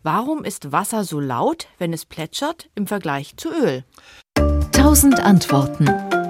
Warum ist Wasser so laut, wenn es plätschert, im Vergleich zu Öl? 1000 Antworten.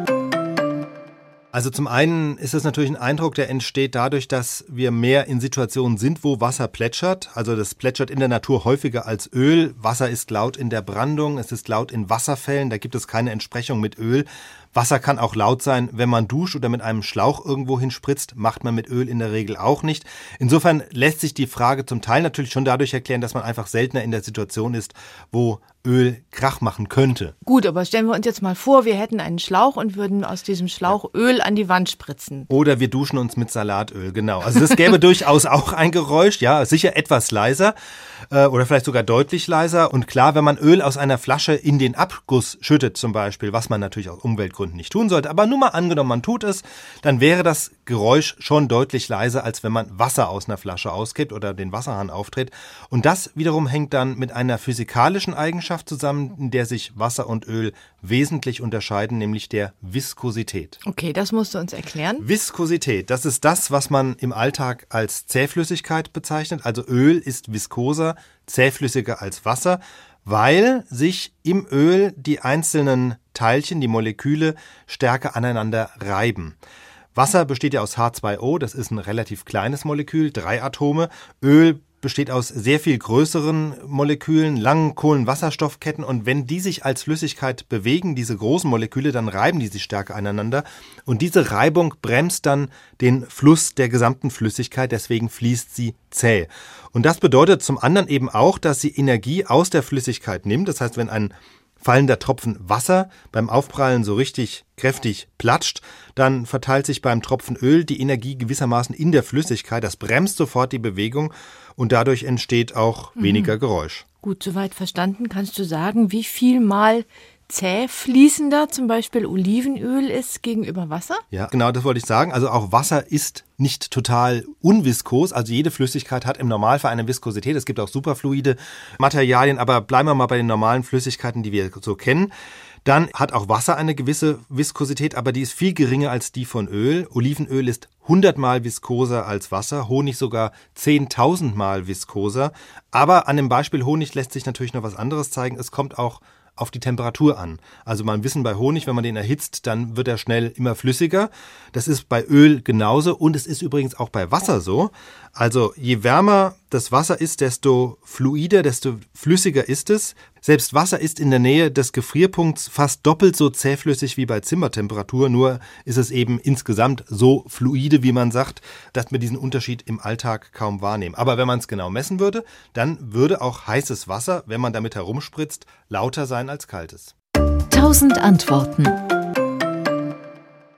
Also zum einen ist es natürlich ein Eindruck, der entsteht dadurch, dass wir mehr in Situationen sind, wo Wasser plätschert. Also das plätschert in der Natur häufiger als Öl. Wasser ist laut in der Brandung, es ist laut in Wasserfällen, da gibt es keine Entsprechung mit Öl. Wasser kann auch laut sein, wenn man duscht oder mit einem Schlauch irgendwo hinspritzt, macht man mit Öl in der Regel auch nicht. Insofern lässt sich die Frage zum Teil natürlich schon dadurch erklären, dass man einfach seltener in der Situation ist, wo Öl Krach machen könnte. Gut, aber stellen wir uns jetzt mal vor, wir hätten einen Schlauch und würden aus diesem Schlauch Öl an die Wand spritzen. Oder wir duschen uns mit Salatöl, genau. Also das gäbe durchaus auch ein Geräusch, ja, sicher etwas leiser oder vielleicht sogar deutlich leiser. Und klar, wenn man Öl aus einer Flasche in den Abguss schüttet zum Beispiel, was man natürlich aus Umweltgründen nicht tun sollte, aber nur mal angenommen, man tut es, dann wäre das Geräusch schon deutlich leiser, als wenn man Wasser aus einer Flasche auskippt oder den Wasserhahn aufdreht. Und das wiederum hängt dann mit einer physikalischen Eigenschaft zusammen, in der sich Wasser und Öl wesentlich unterscheiden, nämlich der Viskosität. Okay, das musst du uns erklären. Viskosität, das ist das, was man im Alltag als Zähflüssigkeit bezeichnet. Also Öl ist viskoser, zähflüssiger als Wasser, weil sich im Öl die einzelnen Teilchen, die Moleküle, stärker aneinander reiben. Wasser besteht ja aus H2O, das ist ein relativ kleines Molekül, 3 Atome. Öl besteht aus sehr viel größeren Molekülen, langen Kohlenwasserstoffketten, und wenn die sich als Flüssigkeit bewegen, diese großen Moleküle, dann reiben die sich stärker aneinander und diese Reibung bremst dann den Fluss der gesamten Flüssigkeit, deswegen fließt sie zäh. Und das bedeutet zum anderen eben auch, dass sie Energie aus der Flüssigkeit nimmt, das heißt, wenn ein fallender Tropfen Wasser beim Aufprallen so richtig kräftig platscht, dann verteilt sich beim Tropfen Öl die Energie gewissermaßen in der Flüssigkeit. Das bremst sofort die Bewegung und dadurch entsteht auch weniger Geräusch. Gut, soweit verstanden. Kannst du sagen, wie viel mal zäh fließender zum Beispiel Olivenöl ist gegenüber Wasser? Ja, genau, das wollte ich sagen. Also auch Wasser ist nicht total unviskos. Also jede Flüssigkeit hat im Normalfall eine Viskosität. Es gibt auch superfluide Materialien, aber bleiben wir mal bei den normalen Flüssigkeiten, die wir so kennen. Dann hat auch Wasser eine gewisse Viskosität, aber die ist viel geringer als die von Öl. Olivenöl ist 100-mal viskoser als Wasser, Honig sogar 10.000-mal viskoser. Aber an dem Beispiel Honig lässt sich natürlich noch was anderes zeigen. Es kommt auch auf die Temperatur an. Also man wissen bei Honig, wenn man den erhitzt, dann wird er schnell immer flüssiger. Das ist bei Öl genauso und es ist übrigens auch bei Wasser so. Also je wärmer das Wasser ist, desto fluider, desto flüssiger ist es. Selbst Wasser ist in der Nähe des Gefrierpunkts fast doppelt so zähflüssig wie bei Zimmertemperatur, nur ist es eben insgesamt so fluide, wie man sagt, dass wir diesen Unterschied im Alltag kaum wahrnehmen. Aber wenn man es genau messen würde, dann würde auch heißes Wasser, wenn man damit herumspritzt, lauter sein als kaltes. 1000 Antworten.